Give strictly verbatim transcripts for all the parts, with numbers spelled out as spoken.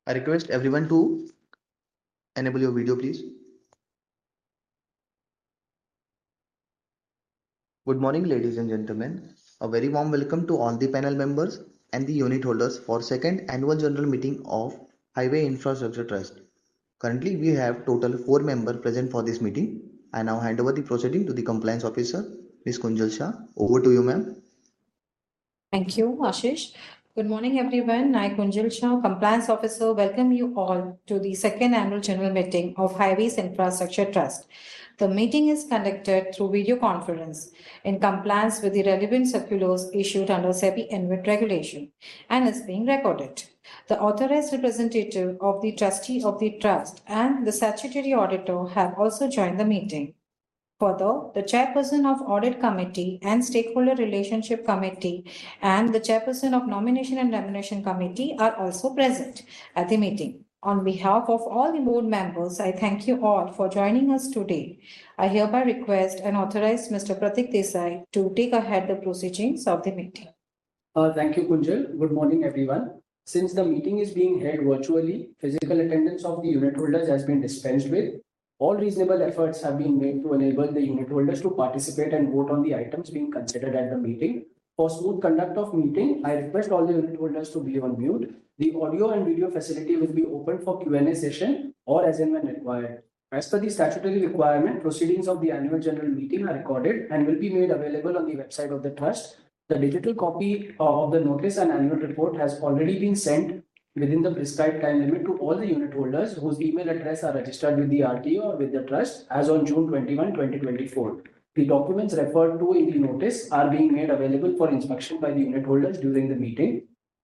I request everyone to enable your video, please. Good morning, ladies and gentlemen. A very warm welcome to all the panel members and the unit holders for second annual general meeting of Highway Infrastructure Trust. Currently, we have total four members present for this meeting. I now hand over the proceeding to the compliance officer, Miz Kunjal Shah. Over to you, ma'am. Thank you, Ashish. Good morning, everyone. I, Kunjal Shah, Compliance Officer, welcome you all to the second annual general meeting of Highways Infrastructure Trust. The meeting is conducted through video conference in compliance with the relevant circulars issued under SEBI I N V I T regulation and is being recorded. The authorized representative of the trustee of the trust and the statutory auditor have also joined the meeting. Further, the chairperson of Audit Committee and Stakeholder Relationship Committee and the chairperson of Nomination and Remuneration Committee are also present at the meeting. On behalf of all the board members, I thank you all for joining us today. I hereby request and authorize Mister Pratik Desai to take ahead the proceedings of the meeting. Uh, thank you, Kunjal. Good morning, everyone. Since the meeting is being held virtually, physical attendance of the unit holders has been dispensed with. All reasonable efforts have been made to enable the unit holders to participate and vote on the items being considered at the meeting. For smooth conduct of meeting, I request all the unit holders to be on mute. The audio and video facility will be open for Q and A session or as and when required. As per the statutory requirement, proceedings of the annual general meeting are recorded and will be made available on the website of the trust. The digital copy of the notice and annual report has already been sent within the prescribed time limit to all the unit holders whose email address are registered with the R T O or with the trust as on June twenty-first, twenty twenty-four. The documents referred to in the notice are being made available for inspection by the unit holders during the meeting.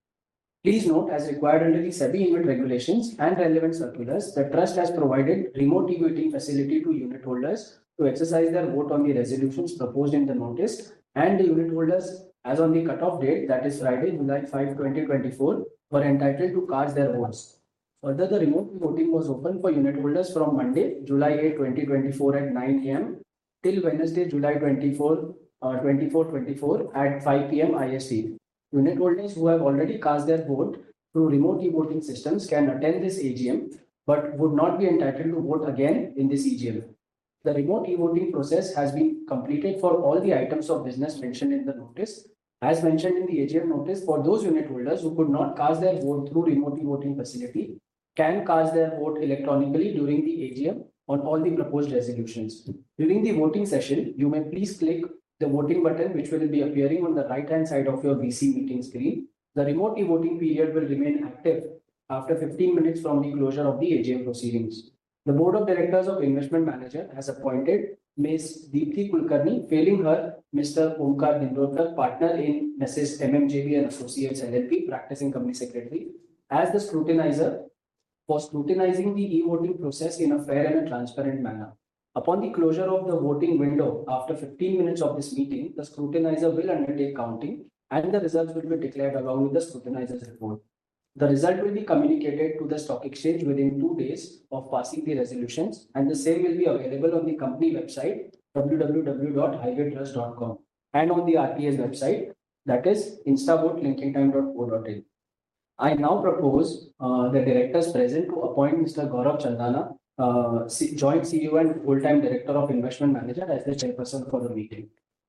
Please note, as required under the SEBI I N V I T regulations and relevant circulars, the trust has provided remote e-voting facility to unit holders to exercise their vote on the resolutions proposed in the notice, and the unit holders, as on the cutoff date, that is Friday, July fifth, twenty twenty-four, were entitled to cast their votes. Further, the remote voting was open for unit holders from Monday, July eighth, twenty twenty-four at nine A M till Wednesday, July twenty-fourth, uh, twenty-four twenty-four at five P M I S T. Unit holders who have already cast their vote through remote e-voting systems can attend this A G M, but would not be entitled to vote again in this E G M. The remote e-voting process has been completed for all the items of business mentioned in the notice. As mentioned in the A G M notice, for those unit holders who could not cast their vote through remote e-voting facility, can cast their vote electronically during the A G M on all the proposed resolutions. During the voting session, you may please click the voting button, which will be appearing on the right hand side of your V C meeting screen. The remote e-voting period will remain active after fifteen minutes from the closure of the A G M proceedings. The Board of Directors of Investment Manager has appointed Miz Deepthi Kulkarni, failing her, Mister Omkar Dindorkar, partner in Missus M M J B and Associates L L P, practicing company secretary, as the scrutinizer for scrutinizing the e-voting process in a fair and a transparent manner. Upon the closure of the voting window after fifteen minutes of this meeting, the scrutinizer will undertake counting and the results will be declared along with the scrutinizer's report. The result will be communicated to the stock exchange within two days of passing the resolutions, and the same will be available on the company website w w w dot highway trust dot com and on the R T A's website, that is instavote linking time dot co dot in. I now propose uh, the directors present to appoint Mister Gaurav Chandana, uh, C Joint C E O and full-time Director of Investment Manager, as the chairperson for the meeting.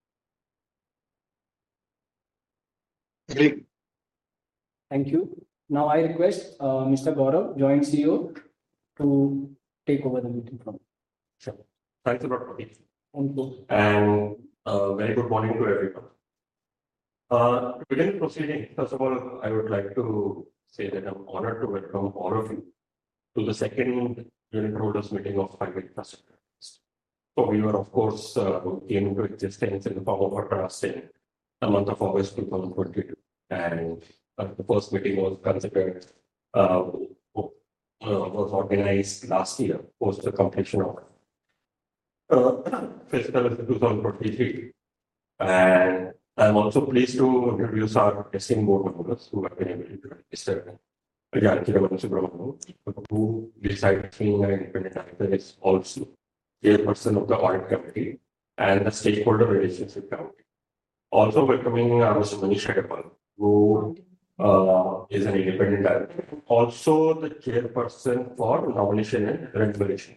Agreed. Thank you. Now I request uh, Mister Gaurav, Joint C E O, to take over the meeting from. Sure. Thanks a lot, Pradeep. Thank you. And uh, very good morning to everyone. Uh, to begin the proceeding, first of all, I would like to say that I'm honored to welcome all of you to the second unit holders meeting of Highway Infrastructure. So we were, of course, uh, came into existence in the form of a trust in the month of August two thousand twenty-two. And uh, the first meeting was considered, uh, uh, was organized last year, post the completion of uh, fiscal two thousand twenty-three. And I'm also pleased to introduce our esteemed board members who have been able to register. Janaki Raman Subramanian, who besides being an independent director is also chairperson of the audit committee and the stakeholder relationship committee. Also welcoming uh, Mister Manish Agarwal, who uh, is an independent director, also the chairperson for nomination and remuneration.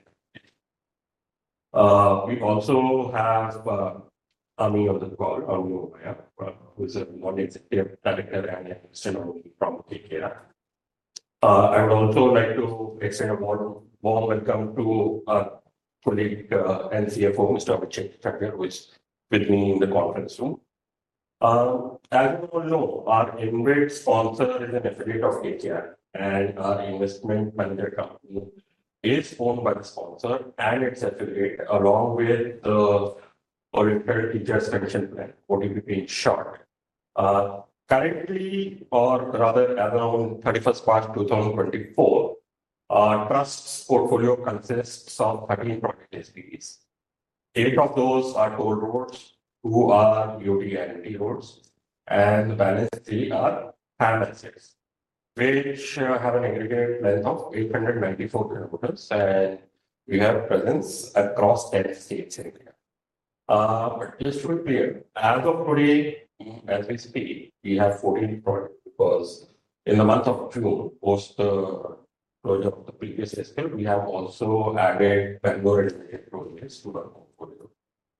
Uh, we also have uh, Ami on the call, Ami Umaya, uh, who is a non-executive director and an external from K K R. Uh, I would also like to extend a warm, warm welcome to our colleague uh, and C F O, Mister Abhishek Chakya, who is with me in the conference room. Uh, as you all know, our InvIT sponsor is an affiliate of K K R, and our investment manager company is owned by the sponsor and its affiliate, along with the Oriental Teachers Pension Plan, O T P P in short. Uh, currently, or rather, as around thirty-first March two thousand twenty-four, our trust's portfolio consists of thirteen project S P Vs. Eight of those are toll roads, two are U T and T roads, and the balance three are HAM assets, which uh, have an aggregate length of eight hundred ninety-four kilometers, and we have presence across ten states in India. Uh, but just to be clear, as of today, as we speak, we have fourteen projects because in the month of June, post the closure of the previous fiscal, we have also added Bangalore related projects to our portfolio.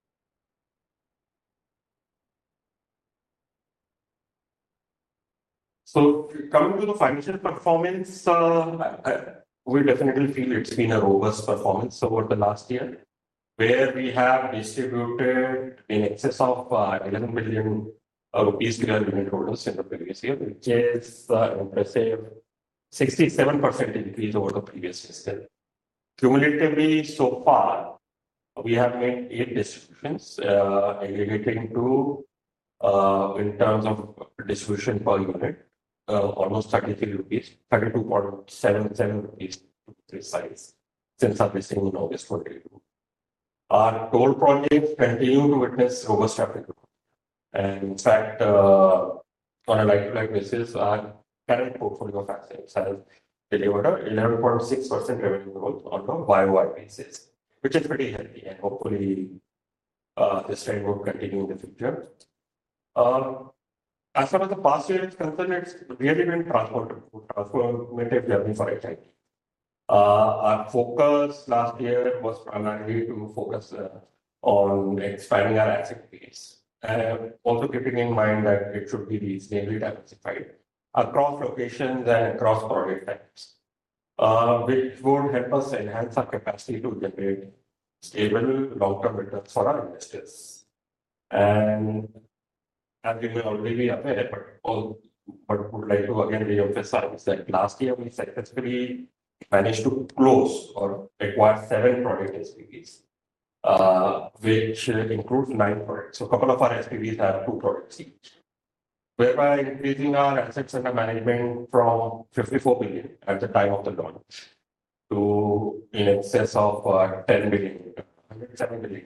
So coming to the financial performance, uh, I, I, we definitely feel it's been a robust performance over the last year, where we have distributed in excess of uh, eleven billion uh, rupees to our unit holders in the previous year, which is uh, impressive sixty-seven percent increase over the previous fiscal. Cumulatively, so far, we have made eight distributions, uh, aggregating to, uh, in terms of distribution per unit, uh, almost thirty-three rupees, thirty-two point seven seven rupees to be precise, since our listing in August twenty-two. Our toll projects continue to witness robust traffic growth. And in fact, uh, on a like-to-like basis, our current portfolio of assets has delivered a eleven point six percent revenue growth on a Y O Y basis, which is pretty healthy, and hopefully uh, this trend will continue in the future. Uh, as far as the past year is concerned, it's really been transformative, transformative journey for H I T. Uh, our focus last year was primarily to focus uh, on expanding our asset base, and also keeping in mind that it should be reasonably diversified across locations and across project types, uh, which would help us enhance our capacity to generate stable long-term returns for our investors. And as you may already be aware, but, all, but would like to again re-emphasize that last year we successfully managed to close or acquire seven project S P Vs, uh, which includes nine projects. So a couple of our S P Vs have two projects each, whereby increasing our assets under management from fifty-four billion at the time of the launch to in excess of uh, ten billion, one hundred seven billion.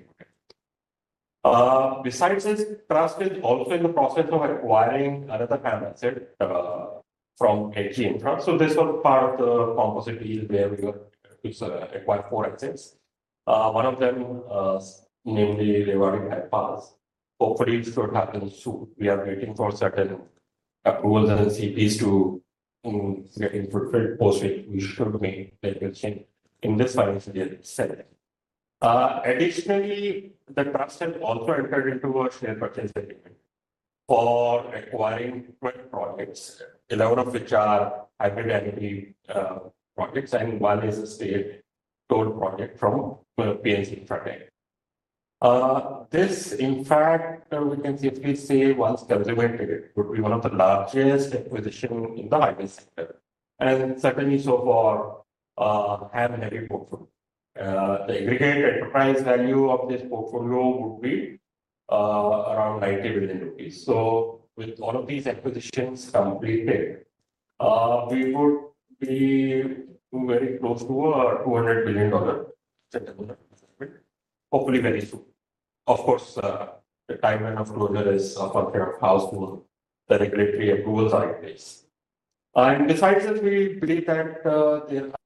Uh, besides this, Trust is also in the process of acquiring another HAM asset uh, from H G Infra. So this was part of the composite deal where we were to uh, acquire four assets. Uh, one of them, uh, namely Rewari Bypass, hopefully it should happen soon. We are waiting for certain approvals and C Ps to um, get fulfilled, post which we should make the acquisition in this financial year itself. Uh, additionally, the trust has also entered into a share purchase agreement for acquiring twelve projects, eleven of which are hybrid annuity uh, projects, and one is a state toll project from uh, P N C Infratech. Uh, this, in fact, uh, we can safely say, once consummated, would be one of the largest acquisition in the highway sector, and certainly so for uh, HAM heavy portfolio. Uh, the aggregate enterprise value of this portfolio would be uh, around ninety billion rupees. So, with all of these acquisitions completed, uh, we would be very close to a two hundred billion dollar investment, hopefully very soon. Of course, uh, the timeline of closure is a function of how soon the regulatory approvals are in place. And besides that, we believe that uh, there are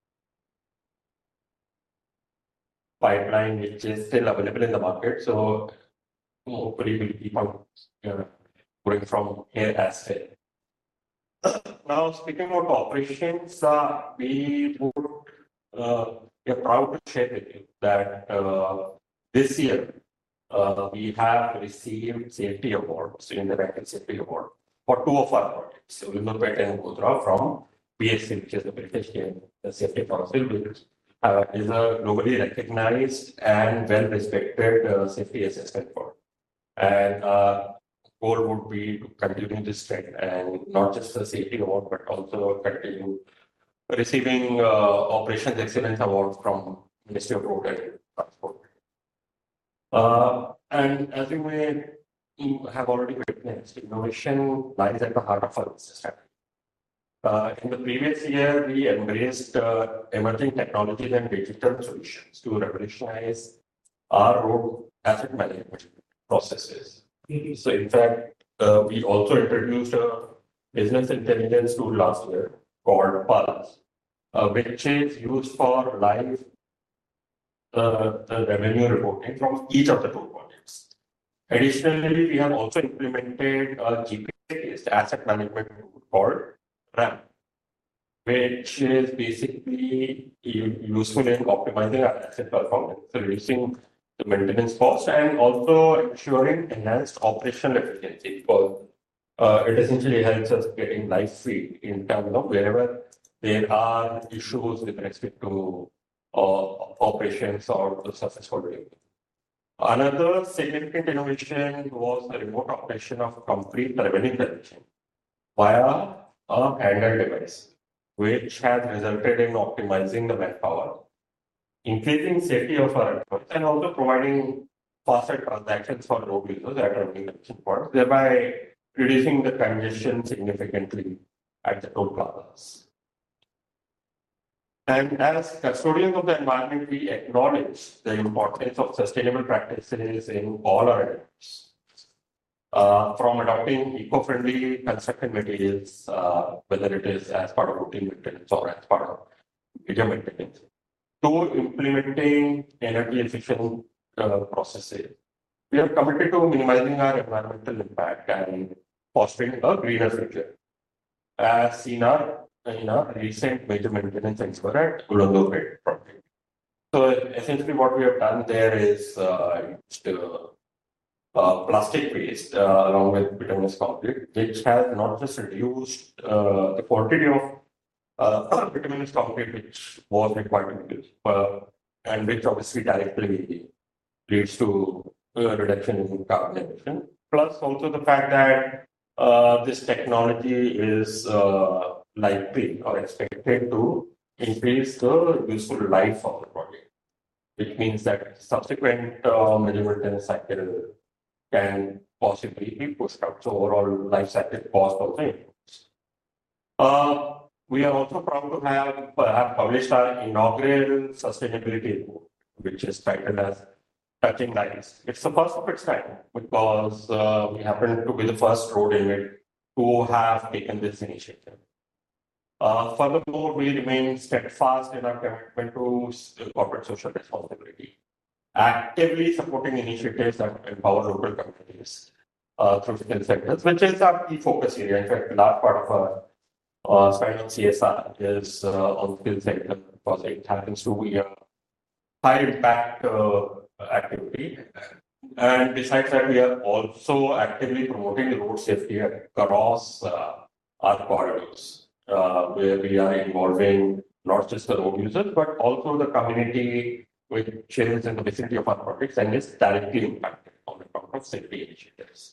pipeline which is still available in the market. So hopefully we'll keep on uh, going from here as well. Now, speaking about operations, uh, we would uh, we are proud to share with you that uh, this year uh, we have received safety awards in the Vehicle Safety Award for two of our projects, Ulundurpet and Godhra from B S C, which is the British the Safety Council, which uh, is a globally recognized and well-respected uh, safety assessment firm. And uh, goal would be to continue this trend and not just the safety award, but also continue receiving uh, Operations Excellence Award from Ministry of Road and Transport. Uh, and as you may have already witnessed, innovation lies at the heart of our business strategy. Uh, in the previous year, we embraced uh, emerging technologies and digital solutions to revolutionize our road asset management processes. Mm-hmm. So, in fact, uh, we also introduced a business intelligence tool last year called Pulse, uh, which is used for live uh, the revenue reporting from each of the two projects. Additionally, we have also implemented a G P S-based asset management tool called RAM, which is basically useful in optimizing our asset performance, reducing the maintenance cost, and also ensuring enhanced operational efficiency, because uh, it essentially helps us getting live feed in terms of wherever there are issues with respect to uh, operations or the successful delivery. Another significant innovation was the remote operation of complete revenue collection via a handheld device, which has resulted in optimizing the manpower, increasing safety of our employees, and also providing faster transactions for road users at revenue collection points, thereby reducing the congestion significantly at the toll plazas. And as custodians of the environment, we acknowledge the importance of sustainable practices in all our efforts. Uh, from adopting eco-friendly construction materials, uh, whether it is as part of routine maintenance or as part of major maintenance, to implementing energy efficient uh, processes. We are committed to minimizing our environmental impact and fostering a greener future, as seen our, in our recent major maintenance endeavor at Ulundurpet project. So essentially what we have done there is uh, used, uh, Uh, plastic waste uh, along with bituminous concrete, which has not just reduced uh, the quantity of uh, bituminous concrete which was required to be used, uh, and which obviously directly leads to uh, reduction in carbon emission. Plus, also the fact that uh, this technology is uh, likely or expected to increase the useful life of the project, which means that subsequent uh, measurement cycle can possibly be pushed out. So overall life cycle cost also improves. Uh, we are also proud to have, uh, have published our inaugural sustainability report, which is titled as Touching Lives. It's the first of its kind because uh, we happen to be the first road unit to have taken this initiative. Uh, furthermore, we remain steadfast in our commitment to corporate social responsibility, actively supporting initiatives that empower local communities uh, through skill centers, which is our key focus area. In fact, a large part of our uh, spend on C S R is uh, on skill center because it happens to be a high impact uh, activity. And besides that, we are also actively promoting road safety across uh, our corridors, uh, where we are involving not just the road users, but also the community which is in the vicinity of our projects and is directly impacted on account of safety initiatives.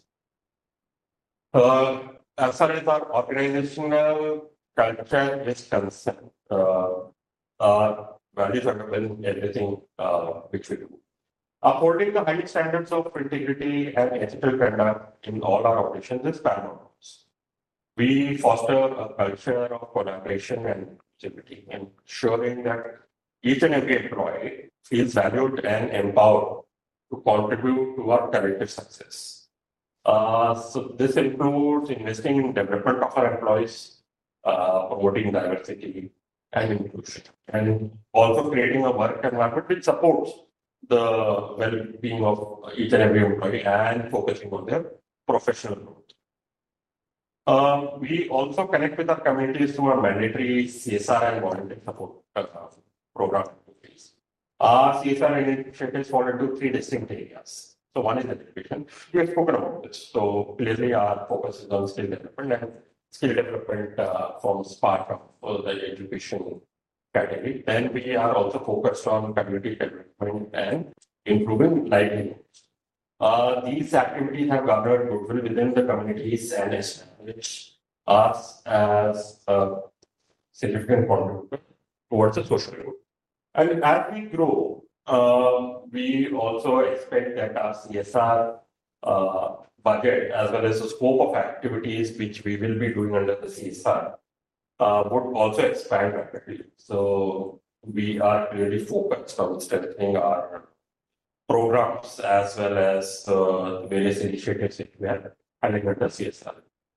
Uh, as far as our organizational culture is concerned, uh, our values underpin everything uh, which we do. Upholding the high standards of integrity and ethical conduct in all our operations is paramount. We foster a culture of collaboration and inclusivity, ensuring that each and every employee feels valued and empowered to contribute to our collective success. Uh, so this includes investing in development of our employees, uh, promoting diversity and inclusion, and also creating a work environment which supports the well-being of each and every employee and focusing on their professional growth. Uh, we also connect with our communities through our mandatory C S R and volunteer support uh, program. Our C S R initiatives fall into three distinct areas. So one is education. We have spoken about this. So clearly our focus is on skill development, and skill development uh, forms part of uh, the education category. Then we are also focused on community development and improving livelihoods. Uh, these activities have garnered goodwill within the communities and established us as a significant contributor towards the social good. And as we grow, uh, we also expect that our C S R uh, budget, as well as the scope of activities which we will be doing under the C S R, uh, would also expand rapidly. So we are really focused on strengthening our programs as well as the various initiatives that we are having under C S R.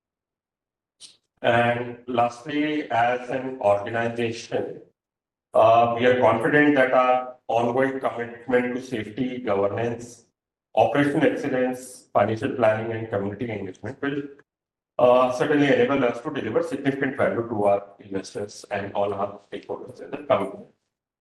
And lastly, as an organization, uh, we are confident that our ongoing commitment to safety, governance, operational excellence, financial planning, and community engagement will uh, certainly enable us to deliver significant value to our investors and all our stakeholders in the coming year.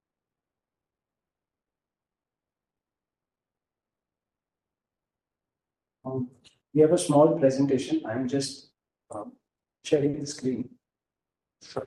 Um, we have a small presentation. I'm just um, sharing the screen. Sure.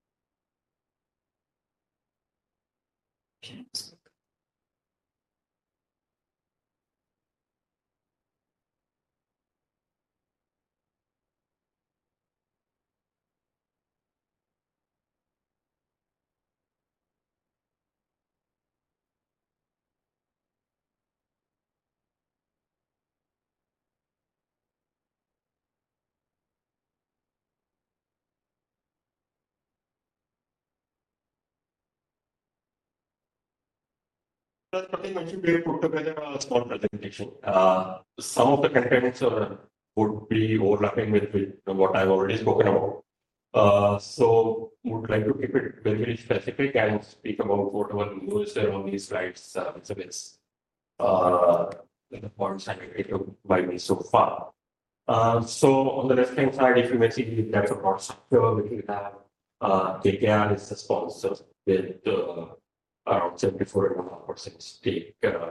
As Pratik mentioned, we have put together a small presentation. Uh, some of the contents uh, would be overlapping with, with what I've already spoken about. Uh, so would like to keep it very, very specific and speak about whatever new is there on these slides. Uh, so it's uh, the points highlighted by me so far. Uh, so on the left hand side, if you may see, that's a broad structure which we have. Uh, K K R is the sponsor with uh, around seventy-four point five percent stake uh,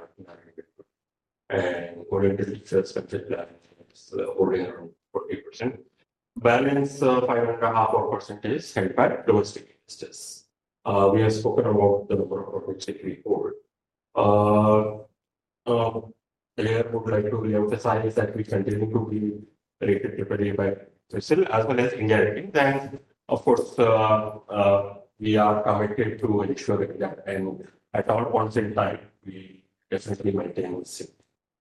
and oriented research concept is uh, holding around forty percent. Balance uh, five point five percent is held by domestic investors. Uh, we have spoken about the number of projects that we hold. Uh, uh, Here would like to re-emphasize that we continue to be rated triple A by CRISIL as well as India Ratings, and of course uh, uh, we are committed to ensuring that, and at all points in time, we definitely maintain safety.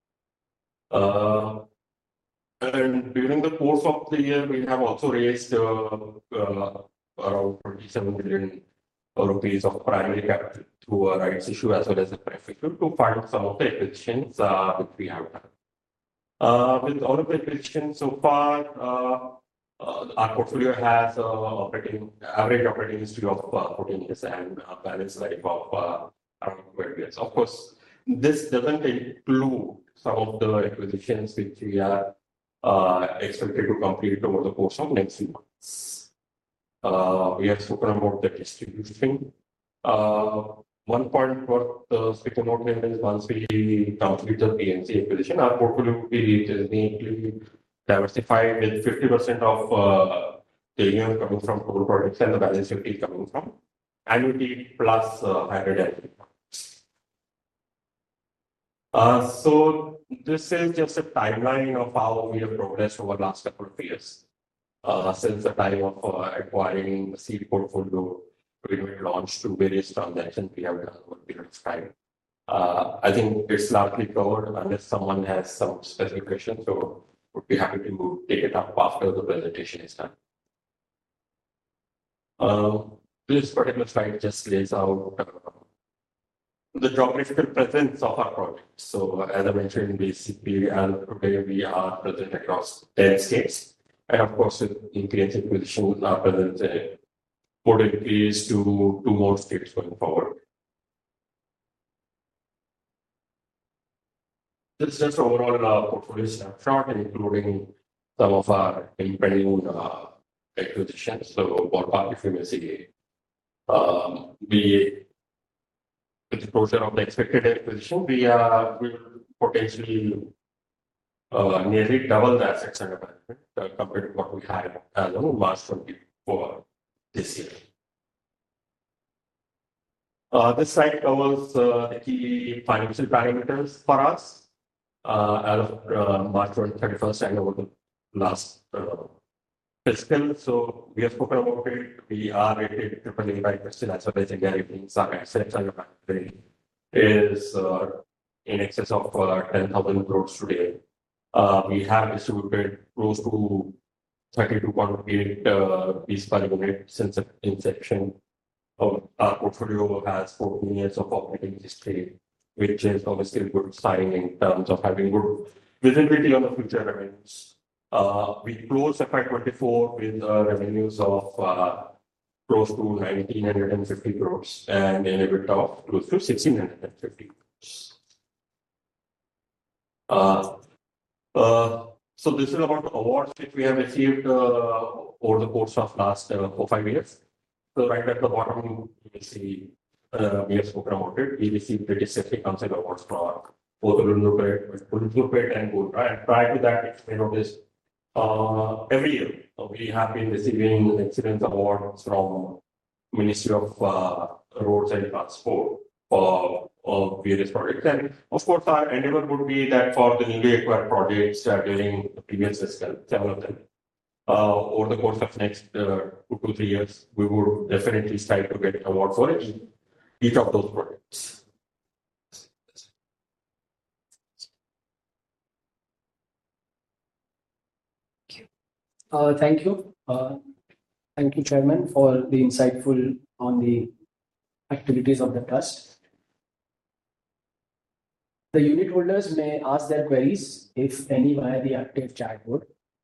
Uh, and during the course of the year, we have also raised uh, uh, around twenty-seven billion rupees of primary capital through a rights issue as well as a pref issue to fund some of the acquisitions uh, which we have done. Uh, with all of the acquisitions so far, uh, uh, our portfolio has uh, operating average operating history of uh, fourteen years and a balance life of uh, around twelve years. Of course, this doesn't include some of the acquisitions which we are uh, expected to complete over the course of next few months. Uh, we have spoken about the distribution. Uh, one point worth uh, speaking about here is once we complete the P N C acquisition, our portfolio will be neatly diversified with fifty percent of uh, the A U M coming from toll products and the balance fifty coming from annuity plus uh, hybrid annuity. Uh, so this is just a timeline of how we have progressed over the last couple of years. Uh, since the time of uh, acquiring the seed portfolio, we will launch to various transactions we have done over a period of time. Uh, I think it's largely covered unless someone has some specific questions, so would be happy to take it up after the presentation is done. Uh, this particular slide just lays out uh, the geographical presence of our project. So as I mentioned, basically, and today we are present across ten states. And of course, with increased acquisition, our presence uh, would increase to two more states going forward. This is just overall uh, portfolio snapshot, including some of our impending uh, acquisitions. So, ballpark, if you may say, um, we with the closure of the expected acquisition, we are we will potentially uh, nearly double the assets under management uh, compared to what we had as of March twenty-four this year. Uh, this slide covers uh, the key financial parameters for us uh, as of uh, March thirty-first and over the last uh, fiscal. So we have spoken about it. We are rated triple A by Crystal as well as India Ratings. Our assets under management is uh, in excess of uh, ten thousand crores today. Uh, we have distributed close to thirty-two point eight uh, piece per unit since the inception. Our portfolio has fourteen years of operating history, which is obviously a good sign in terms of having good visibility on the future revenues. Uh, we closed F Y twenty-four with uh, revenues of uh, close to one thousand nine hundred fifty crores and an EBITDA of close to one thousand six hundred fifty crores. Uh, uh, so this is about the awards which we have received uh, over the course of last uh, four five years. So right at the bottom, you will see uh, we have spoken about it. We received the Safety Council awards for both Ulundupet and Golra. And prior to that, if you notice, uh, every year uh, we have been receiving excellence awards from Ministry of uh, Roads and Transport for uh, various projects. And of course, our endeavor would be that for the newly acquired projects uh, during the previous fiscal, several of them. Uh, over the course of next uh, two to three years, we would definitely strive to get an award for each, each of those projects. Uh, thank you. Uh, thank you, Chairman, for the insightful on the activities of the trust. The unit holders may ask their queries, if any, via the active chat board.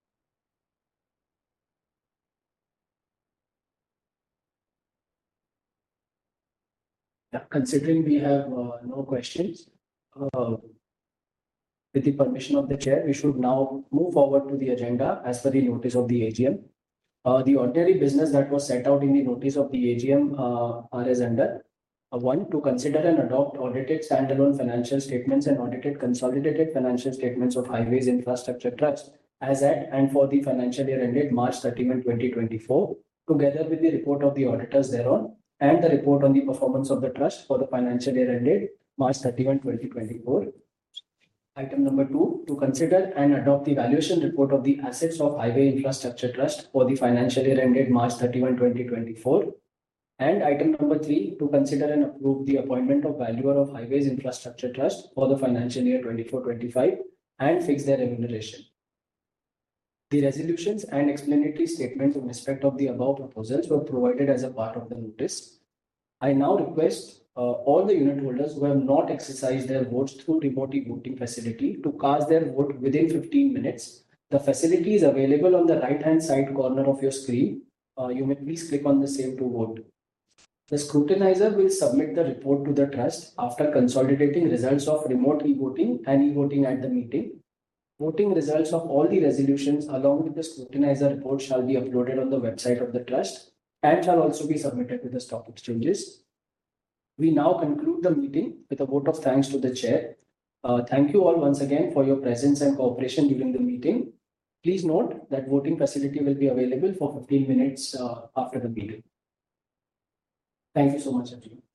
Yeah, considering we have uh, no questions, uh, with the permission of the chair, we should now move forward to the agenda as per the notice of the A G M. Uh, the ordinary business that was set out in the notice of the A G M uh, are as under. Uh, one, to consider and adopt audited standalone financial statements and audited consolidated financial statements of Highways Infrastructure Trust as at and for the financial year ended March thirty-first, twenty twenty-four, together with the report of the auditors thereon and the report on the performance of the trust for the financial year ended March thirty-first, twenty twenty-four. Item number two, to consider and adopt the valuation report of the assets of Highway Infrastructure Trust for the financial year ended March thirty-first, twenty twenty-four. And item number three, to consider and approve the appointment of valuer of Highways Infrastructure Trust for the financial year twenty-four twenty-five and fix their remuneration. The resolutions and explanatory statements in respect of the above proposals were provided as a part of the notice. I now request uh, all the unit holders who have not exercised their votes through remote voting facility to cast their vote within fifteen minutes. The facility is available on the right hand side corner of your screen. Uh, you may please click on the same to vote. The scrutinizer will submit the report to the trust after consolidating results of remote e-voting and e-voting at the meeting. Voting results of all the resolutions along with the scrutinizer report shall be uploaded on the website of the trust and shall also be submitted to the stock exchanges. We now conclude the meeting with a vote of thanks to the chair. Uh, thank you all once again for your presence and cooperation during the meeting. Please note that voting facility will be available for fifteen minutes uh, after the meeting. Thank you so much, everyone.